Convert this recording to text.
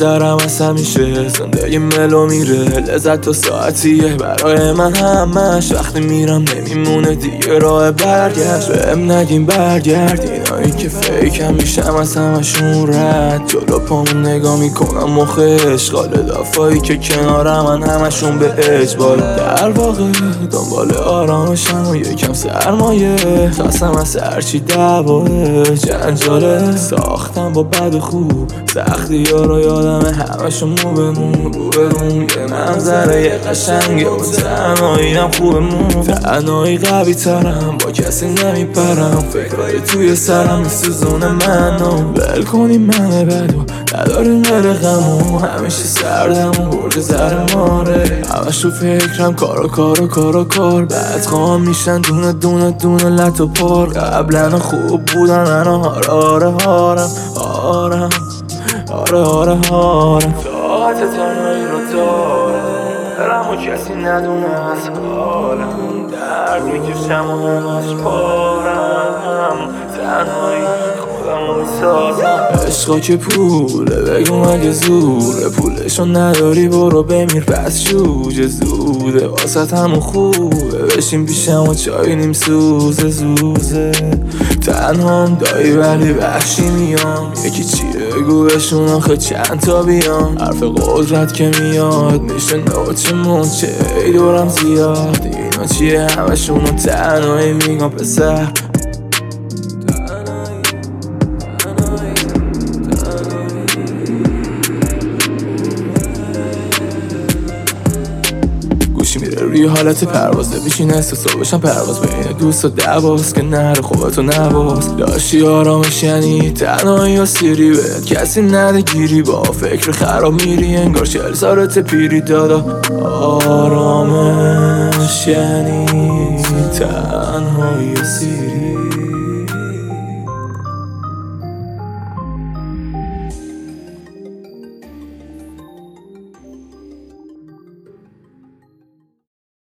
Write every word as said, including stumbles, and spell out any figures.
بیشترم از همیشه زندگی ملو میره، لذت تا ساعتیه برای من همش. وقتی میرم نمیمونه دیگه راه برگشت، بهم نگیم برگرد اینایی که فیکم میشم از همشون رد. جلو پامون نگاه میکنم مخ اشغال، دافایی که کنارم من همشون به اجبال. در واقع دنبال آرامشم و یکم سرمایه، خواستم از هرچی دعواه جنجاله. ساختم با بد و خوب سختی ها رو یادم همشون مو به مو رو به روم. یه منظره یه قشنگه و تنهاییم خوبمون. تنهایی قوی ترم با کسی نمیپرم، فکرهای توی سرم میسوزونه منو. ول کنی من بدو نداریم غیر غمو، همیشه سردم و برج زر ماره. همش تو فکرم کارو کارو کارو کار، بعد خواهم میشن دونه دونه دونه لط و پار. قبلا خوب بودن انا هاره هاره هارم هارم هاره هاره هارم. ساعت تنهایی رو دارم برم و کسی ندونه از حالم، درد میکشم و همش پارم. تنهایی خودم رو میسازم. عشقا که پوله بگو مگه زوره، پولشو نداری برو بمیر پس جوجه زوده. واسه همون خوبه بشین پیشم و چای نیم سوزه زوزه. تنهام دایی ولی وحشی میام، یکی چیه گو بهشون آخه چند تا بیان. حرف قدرت که میاد میشه نوچه منچه ای دورم زیاد. اینا چیه همشونو تنهایی میگم پسر. گوشی میره روی حالت پروازه، بیشین احساسا بشم پرواز بین دوست و دواست که نره خوبتو نواز. داشتی آرامش یعنی تنهایی و سیری بهت کسی نده گیری، با فکر خراب میری انگار چهل سالت پیری دادا. آرامش یعنی تنهایی و سیری.